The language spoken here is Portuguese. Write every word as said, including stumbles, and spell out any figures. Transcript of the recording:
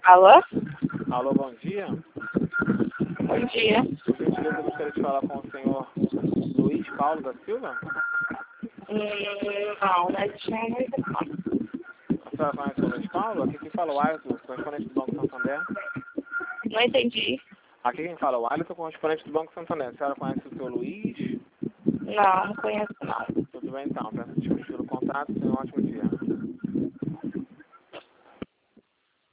Alô? Alô, bom dia. Bom dia. Por gentileza, eu gostaria de falar com o senhor Luiz Paulo da Silva. Hum, não, não é de muito não. A senhora conhece o Luiz Paulo? Aqui quem fala é o Alisson, correspondente do Banco Santander. Não entendi. Aqui quem fala é o Alisson, correspondente do Banco Santander. A senhora conhece o seu Luiz? Não, não conheço não. Tudo bem então, peço desculpas pelo contato, tenha um ótimo dia.